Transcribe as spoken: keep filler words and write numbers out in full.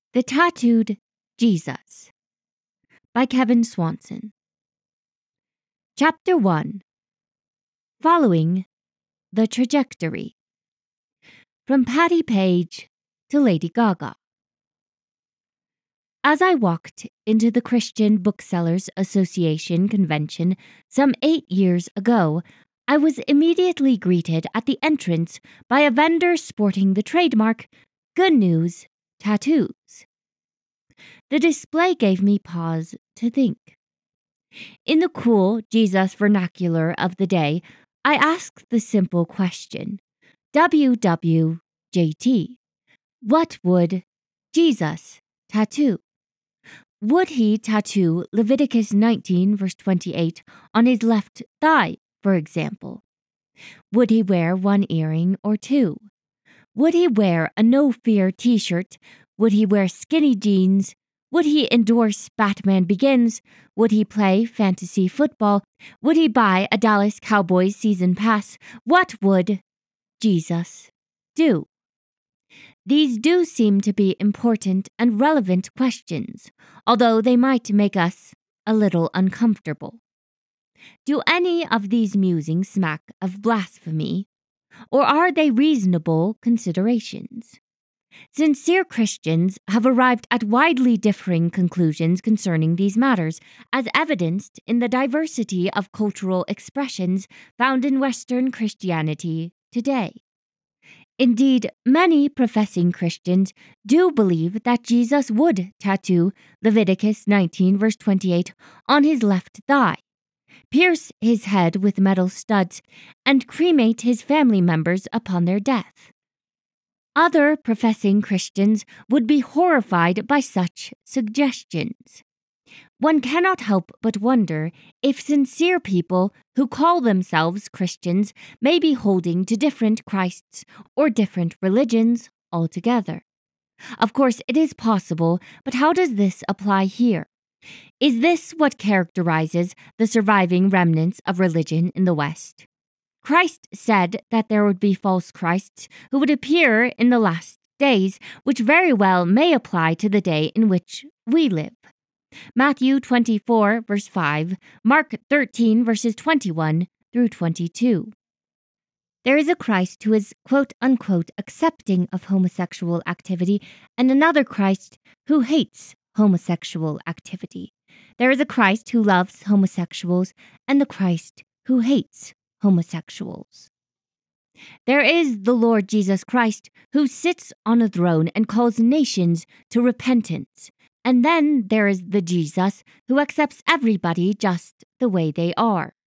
The Tattooed Jesus by Kevin Swanson. Chapter one. Following the Trajectory. From Patti Page to Lady Gaga. As I walked into the Christian Booksellers Association convention some eight years ago, I was immediately greeted at the entrance by a vendor sporting the trademark Good News tattoos. The display gave me pause to think. In the cool Jesus vernacular of the day, I asked the simple question, W W J T, what would Jesus tattoo? Would he tattoo Leviticus nineteen verse twenty-eight on his left thigh, for example? Would he wear one earring or two? Would he wear a no-fear t-shirt? Would he wear skinny jeans? Would he endorse Batman Begins? Would he play fantasy football? Would he buy a Dallas Cowboys season pass? What would Jesus do? These do seem to be important and relevant questions, although they might make us a little uncomfortable. Do any of these musings smack of blasphemy, or are they reasonable considerations? Sincere Christians have arrived at widely differing conclusions concerning these matters, as evidenced in the diversity of cultural expressions found in Western Christianity today. Indeed, many professing Christians do believe that Jesus would tattoo Leviticus nineteen verse twenty-eight on his left thigh, pierce his head with metal studs, and cremate his family members upon their death. Other professing Christians would be horrified by such suggestions. One cannot help but wonder if sincere people who call themselves Christians may be holding to different Christs or different religions altogether. Of course, it is possible, but how does this apply here? Is this what characterizes the surviving remnants of religion in the West? Christ said that there would be false Christs who would appear in the last days, which very well may apply to the day in which we live. Matthew twenty-four, verse five, Mark thirteen, verses twenty-one through twenty-two. There is a Christ who is quote-unquote accepting of homosexual activity and another Christ who hates homosexual activity. There is a Christ who loves homosexuals and the Christ who hates homosexuals. There is the Lord Jesus Christ who sits on a throne and calls nations to repentance. And then there is the Jesus who accepts everybody just the way they are.